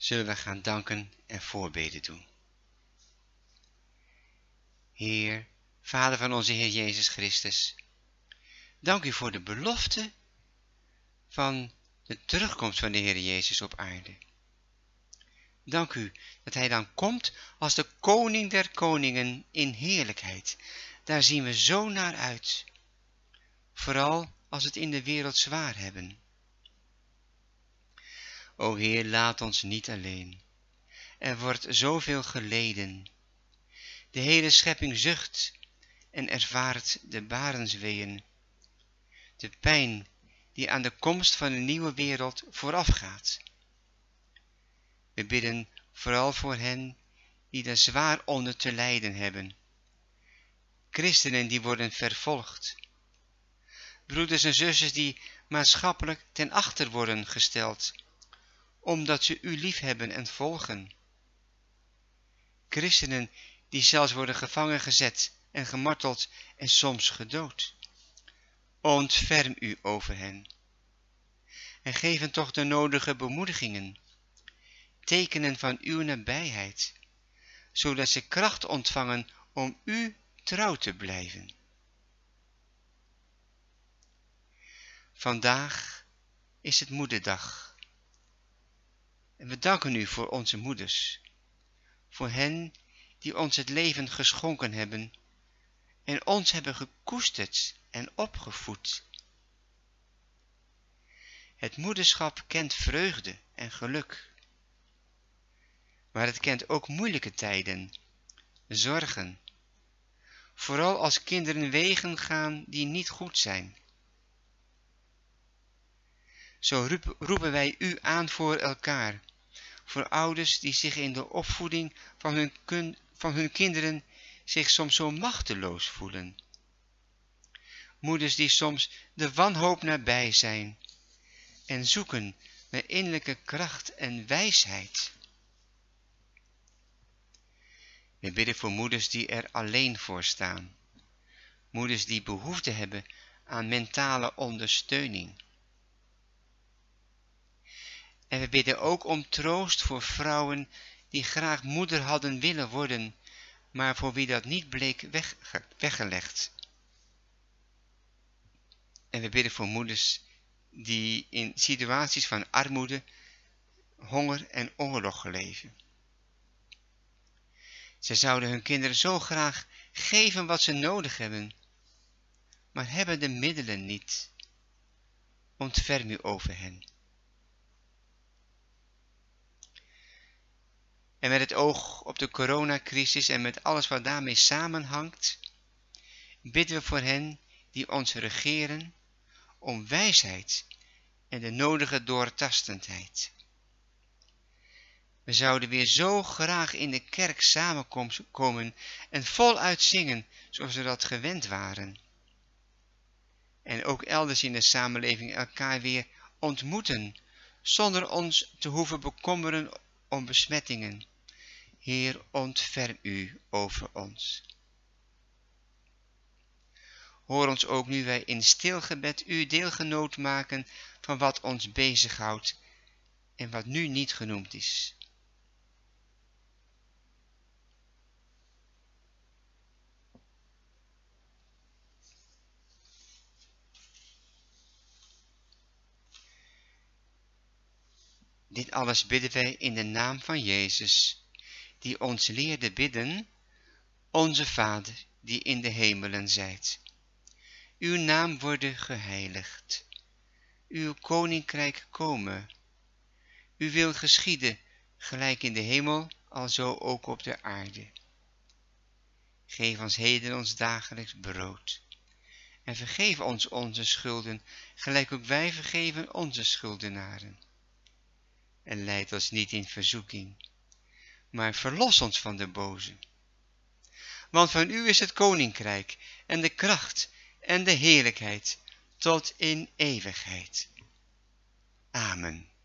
zullen we gaan danken en voorbeden doen. Heer, Vader van onze Heer Jezus Christus, dank u voor de belofte van de terugkomst van de Heer Jezus op aarde. Dank u dat hij dan komt als de koning der koningen in heerlijkheid. Daar zien we zo naar uit. Vooral als we het in de wereld zwaar hebben. O Heer, laat ons niet alleen. Er wordt zoveel geleden. De hele schepping zucht en ervaart de barensweeën. De pijn die aan de komst van een nieuwe wereld voorafgaat. We bidden vooral voor hen die er zwaar onder te lijden hebben. Christenen die worden vervolgd. Broeders en zusters die maatschappelijk ten achter worden gesteld, omdat ze u liefhebben en volgen. Christenen die zelfs worden gevangen gezet en gemarteld en soms gedood. Ontferm u over hen. En geef hen toch de nodige bemoedigingen, tekenen van uw nabijheid, zodat ze kracht ontvangen om u trouw te blijven. Vandaag is het moederdag. En we danken u voor onze moeders, voor hen die ons het leven geschonken hebben en ons hebben gekoesterd en opgevoed. Het moederschap kent vreugde en geluk, maar het kent ook moeilijke tijden, zorgen, vooral als kinderen wegen gaan die niet goed zijn. Zo roepen wij u aan voor elkaar, voor ouders die zich in de opvoeding van hun kinderen zich soms zo machteloos voelen. Moeders die soms de wanhoop nabij zijn en zoeken naar innerlijke kracht en wijsheid. We bidden voor moeders die er alleen voor staan. Moeders die behoefte hebben aan mentale ondersteuning. En we bidden ook om troost voor vrouwen die graag moeder hadden willen worden, maar voor wie dat niet bleek weggelegd. En we bidden voor moeders die in situaties van armoede, honger en oorlog leven. Ze zouden hun kinderen zo graag geven wat ze nodig hebben, maar hebben de middelen niet. Ontferm u over hen. En met het oog op de coronacrisis en met alles wat daarmee samenhangt, bidden we voor hen die ons regeren om wijsheid en de nodige doortastendheid. We zouden weer zo graag in de kerk samenkomen en voluit zingen zoals we dat gewend waren. En ook elders in de samenleving elkaar weer ontmoeten, zonder ons te hoeven bekommeren om besmettingen. Heer, ontferm u over ons. Hoor ons ook nu wij in stil gebed u deelgenoot maken van wat ons bezighoudt en wat nu niet genoemd is. Dit alles bidden wij in de naam van Jezus, die ons leerde bidden: Onze Vader, die in de hemelen zijt. Uw naam worden geheiligd. Uw koninkrijk komen. Uw wil geschieden, gelijk in de hemel, alzo ook op de aarde. Geef ons heden ons dagelijks brood. En vergeef ons onze schulden, gelijk ook wij vergeven onze schuldenaren. En leid ons niet in verzoeking, maar verlos ons van de boze. Want van u is het koninkrijk en de kracht en de heerlijkheid tot in eeuwigheid. Amen.